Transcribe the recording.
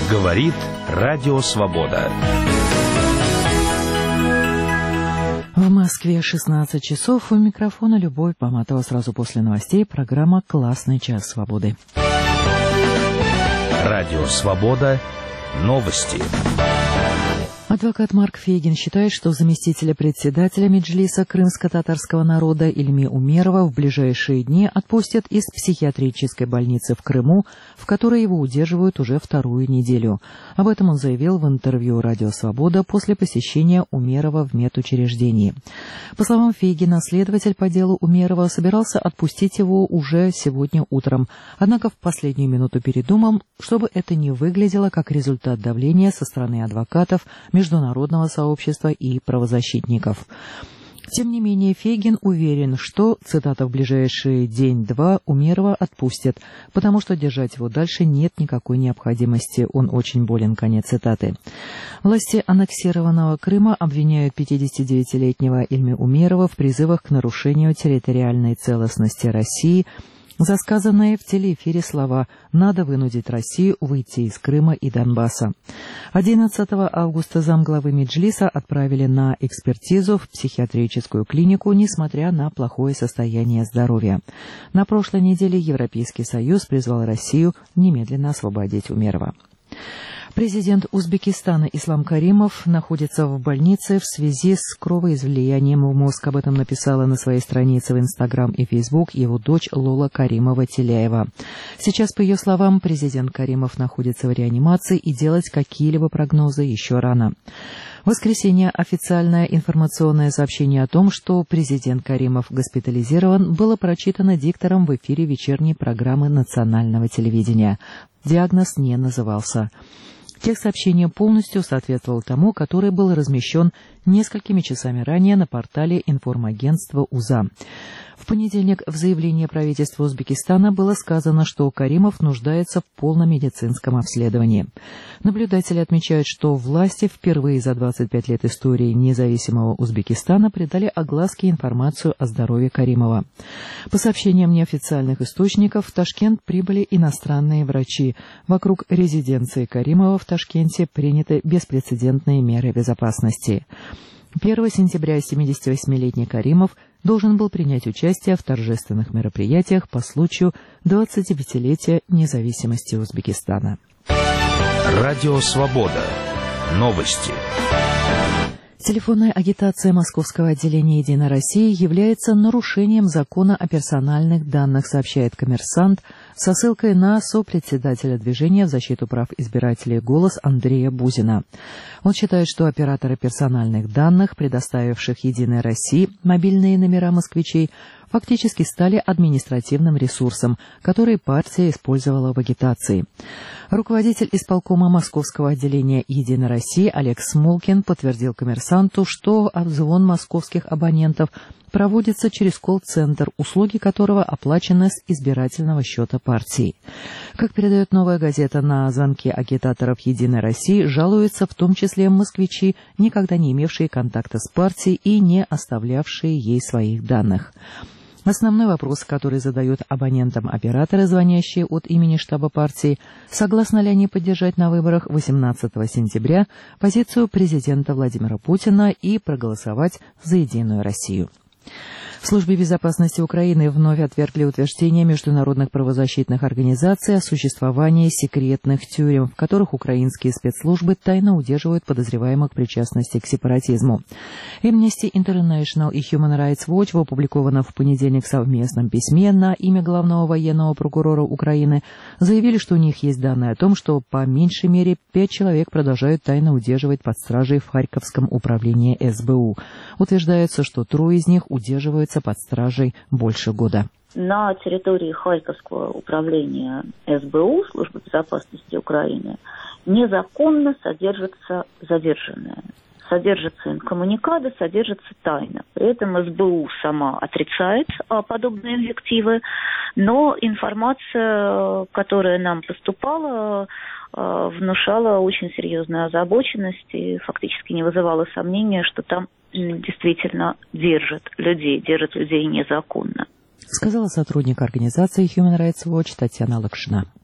Говорит Радио Свобода. В Москве 16 часов. У микрофона Любовь Поматова. Сразу после новостей программа «Классный час свободы». Радио Свобода. Новости. Адвокат Марк Фейгин считает, что заместителя председателя Меджлиса крымско-татарского народа Ильми Умерова в ближайшие дни отпустят из психиатрической больницы в Крыму, в которой его удерживают уже вторую неделю. Об этом он заявил в интервью «Радио Свобода» после посещения Умерова в медучреждении. По словам Фейгина, следователь по делу Умерова собирался отпустить его уже сегодня утром, однако в последнюю минуту передумал, чтобы это не выглядело как результат давления со стороны адвокатов, международного сообщества и правозащитников. Тем не менее, Фейгин уверен, что, цитата, «в ближайшие день-два Умерова отпустят, потому что держать его дальше нет никакой необходимости, он очень болен», конец цитаты. Власти аннексированного Крыма обвиняют 59-летнего Ильми Умерова в призывах к нарушению территориальной целостности России за сказанные в телеэфире слова «надо вынудить Россию выйти из Крыма и Донбасса». 11 августа замглавы Меджлиса отправили на экспертизу в психиатрическую клинику, несмотря на плохое состояние здоровья. На прошлой неделе Европейский Союз призвал Россию немедленно освободить Умерова. Президент Узбекистана Ислам Каримов находится в больнице в связи с кровоизлиянием в мозг. Об этом написала на своей странице в Инстаграм и Фейсбук его дочь Лола Каримова-Теляева. Сейчас, по ее словам, президент Каримов находится в реанимации и делать какие-либо прогнозы еще рано. В воскресенье официальное информационное сообщение о том, что президент Каримов госпитализирован, было прочитано диктором в эфире вечерней программы национального телевидения. Диагноз не назывался. Текст сообщения полностью соответствовал тому, который был размещен несколькими часами ранее на портале информагентства УЗА. В понедельник в заявлении правительства Узбекистана было сказано, что Каримов нуждается в полном медицинском обследовании. Наблюдатели отмечают, что власти впервые за 25 лет истории независимого Узбекистана придали огласке информацию о здоровье Каримова. По сообщениям неофициальных источников, в Ташкент прибыли иностранные врачи. Вокруг резиденции Каримова в Ташкенте приняты беспрецедентные меры безопасности. 1 сентября 78-летний Каримов должен был принять участие в торжественных мероприятиях по случаю 25-летия независимости Узбекистана. Радио Свобода. Новости. Телефонная агитация Московского отделения «Единой России» является нарушением закона о персональных данных, сообщает «Коммерсант» со ссылкой на сопредседателя движения в защиту прав избирателей «Голос» Андрея Бузина. Он считает, что операторы персональных данных, предоставивших «Единой России» мобильные номера москвичей, фактически стали административным ресурсом, который партия использовала в агитации. Руководитель исполкома Московского отделения «Единой России» Олег Смолкин подтвердил «Коммерсанту», что обзвон московских абонентов проводится через колл-центр, услуги которого оплачены с избирательного счета партии. Как передает «Новая газета», на звонки агитаторов «Единой России» жалуются в том числе москвичи, никогда не имевшие контакта с партией и не оставлявшие ей своих данных. Основной вопрос, который задают абонентам операторы, звонящие от имени штаба партии, согласны ли они поддержать на выборах 18 сентября позицию президента Владимира Путина и проголосовать за «Единую Россию». В Службе безопасности Украины вновь отвергли утверждение международных правозащитных организаций о существовании секретных тюрем, в которых украинские спецслужбы тайно удерживают подозреваемых в причастности к сепаратизму. Amnesty International и Human Rights Watch в опубликованном в понедельник совместном письме на имя главного военного прокурора Украины заявили, что у них есть данные о том, что по меньшей мере 5 человек продолжают тайно удерживать под стражей в Харьковском управлении СБУ. Утверждается, что 3 из них удерживаются под стражей больше года. На территории Харьковского управления СБУ, Службы безопасности Украины, незаконно содержатся задержанные. Содержатся инкоммуникado, содержатся тайно. При этом СБУ сама отрицает подобные инвективы, но информация, которая нам поступала, внушала очень серьезную озабоченность и фактически не вызывала сомнения, что там действительно держат людей незаконно. Сказала сотрудник организации Human Rights Watch Татьяна Лакшина.